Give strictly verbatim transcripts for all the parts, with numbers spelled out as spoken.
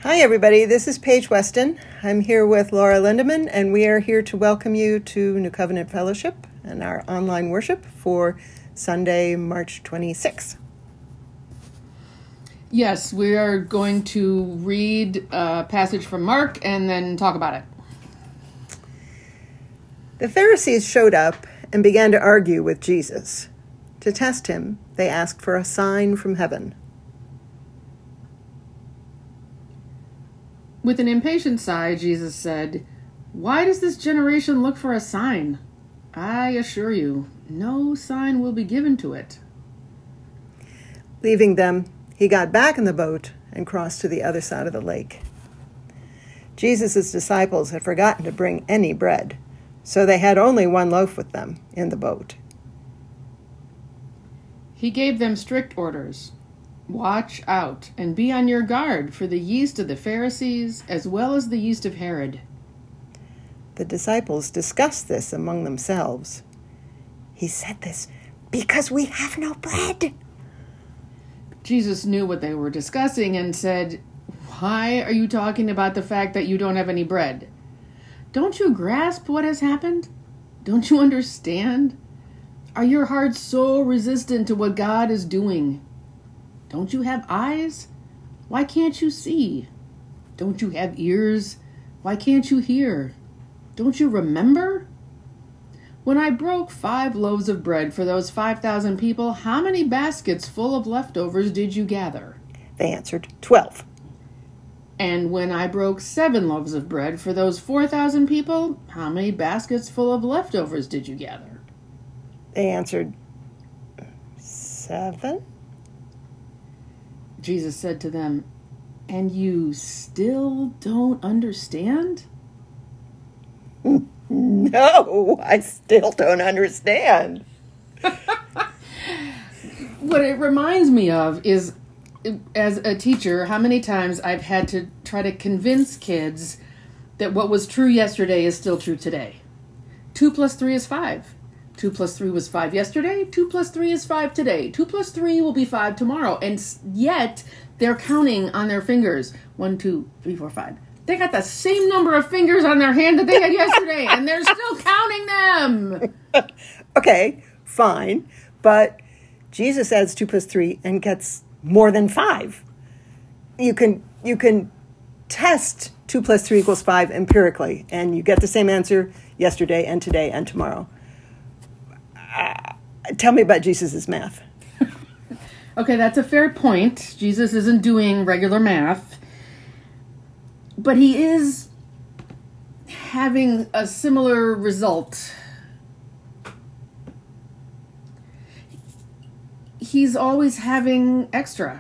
Hi, everybody. This is Paige Weston. I'm here with Laura Lindeman, and we are here to welcome you to New Covenant Fellowship and our online worship for Sunday, March twenty-sixth. Yes, we are going to read a passage from Mark and then talk about it. The Pharisees showed up and began to argue with Jesus. To test him, they asked for a sign from heaven. With an impatient sigh, Jesus said, "Why does this generation look for a sign? I assure you, no sign will be given to it." Leaving them, he got back in the boat and crossed to the other side of the lake. Jesus' disciples had forgotten to bring any bread, so they had only one loaf with them in the boat. He gave them strict orders. "Watch out and be on your guard for the yeast of the Pharisees as well as the yeast of Herod." The disciples discussed this among themselves. "He said this because we have no bread." Jesus knew what they were discussing and said, "Why are you talking about the fact that you don't have any bread? Don't you grasp what has happened? Don't you understand? Are your hearts so resistant to what God is doing? Don't you have eyes? Why can't you see? Don't you have ears? Why can't you hear? Don't you remember? When I broke five loaves of bread for those five thousand people, how many baskets full of leftovers did you gather?" They answered, twelve. "And when I broke seven loaves of bread for those four thousand people, how many baskets full of leftovers did you gather?" They answered, seven. Jesus said to them, "And you still don't understand?" No, I still don't understand. What it reminds me of is, as a teacher, how many times I've had to try to convince kids that what was true yesterday is still true today. Two plus three is five. Two plus three was five yesterday. Two plus three is five today. Two plus three will be five tomorrow. And yet, they're counting on their fingers. One, two, three, four, five. They got the same number of fingers on their hand that they had yesterday, and they're still counting them. Okay, fine. But Jesus adds two plus three and gets more than five. You can you can test two plus three equals five empirically, and you get the same answer yesterday and today and tomorrow. Uh, tell me about Jesus' math. Okay, that's a fair point. Jesus isn't doing regular math. But he is having a similar result. He's always having extra.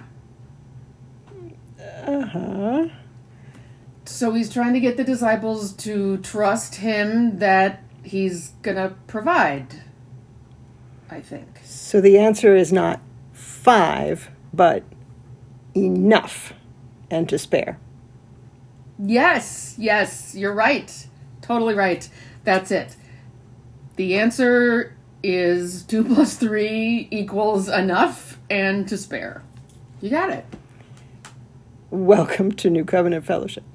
Uh-huh. So he's trying to get the disciples to trust him that he's going to provide, I think. So the answer is not five, but enough and to spare. Yes, yes, you're right. Totally right. That's it. The answer is two plus three equals enough and to spare. You got it. Welcome to New Covenant Fellowship.